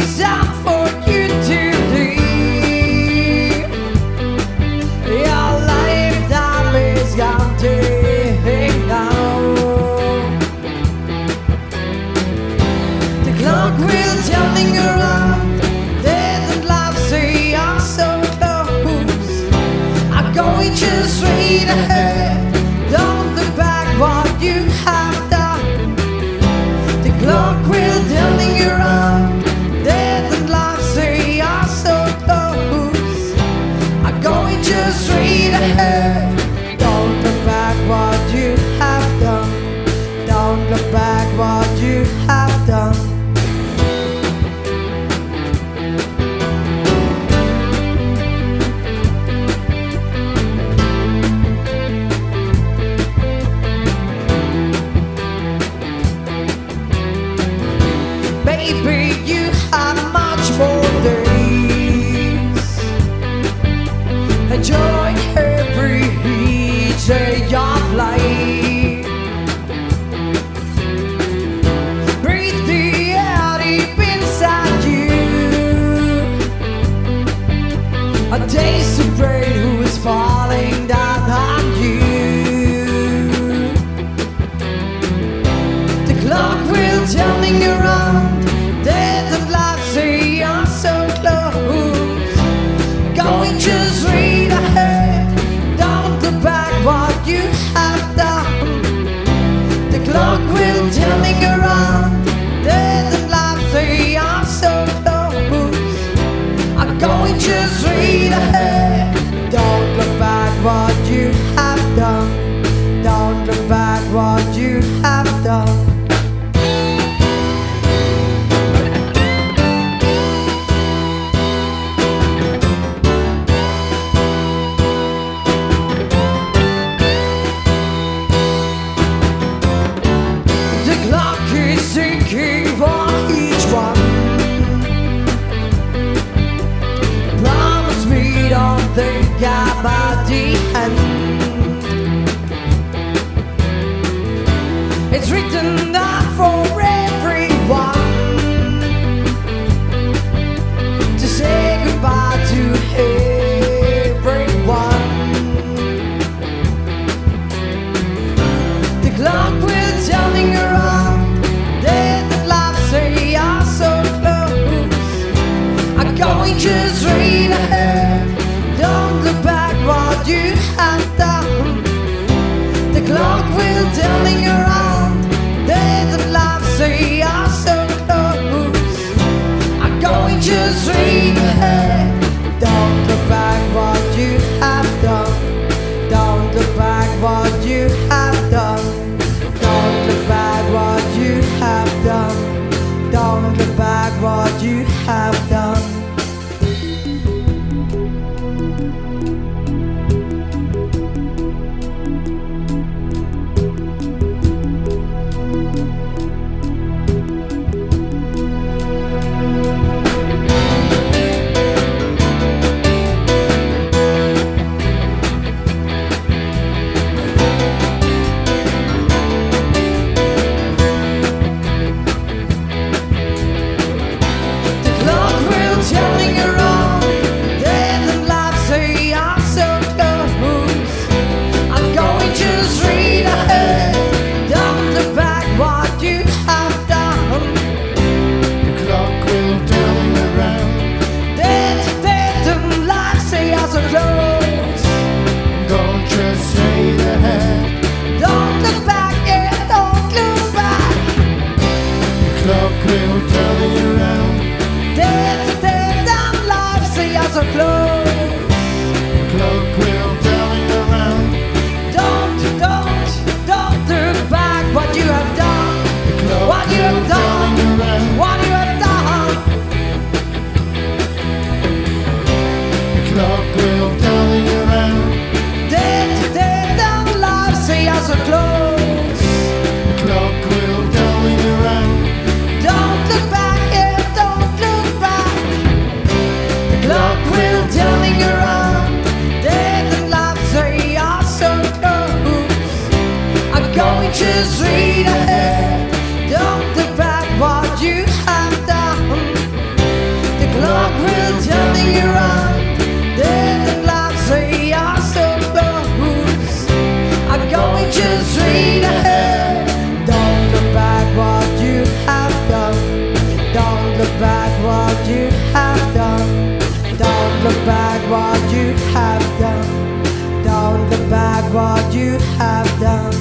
time for you to leave. Your lifetime is counting now. The clock will turning around. Death and life say are so close. I'm going just straight ahead. Don't look back what you have done. The clock will turning around. Death and life say are so close. I'm going just straight ahead. Don't look back what you have done. Don't look back what you have done. Baby, you have much more days. Enjoy every day of life. Breathe the air deep inside you. A taste of rain who is falling down on you. The clock will turning around. Death and life say I'm so close. Going just straight ahead. Don't look back what you have done. The clock will turning around. Death and life say I'm so close. I'm going just straight ahead. Don't look back what you have done. Don't look back what you have done. Thinking for each one. Promise me don't think about the end. It's written down for everyone to say goodbye to everyone. The clock will turning around. Death and life say are so close. I'm going just straight ahead. Don't look back what you have done. The clock will turning around. Death and life say are so close. I'm going just straight ahead. Don't look back what you have done. Don't look back what you have done. Don't look back what you have done. Don't look back what you have done. jumping around, dead and life say you're so close. I'm going just straight ahead. Don't look back what you have done. Don't look back what you have done. Don't look back what you have done. Don't look back what you have done.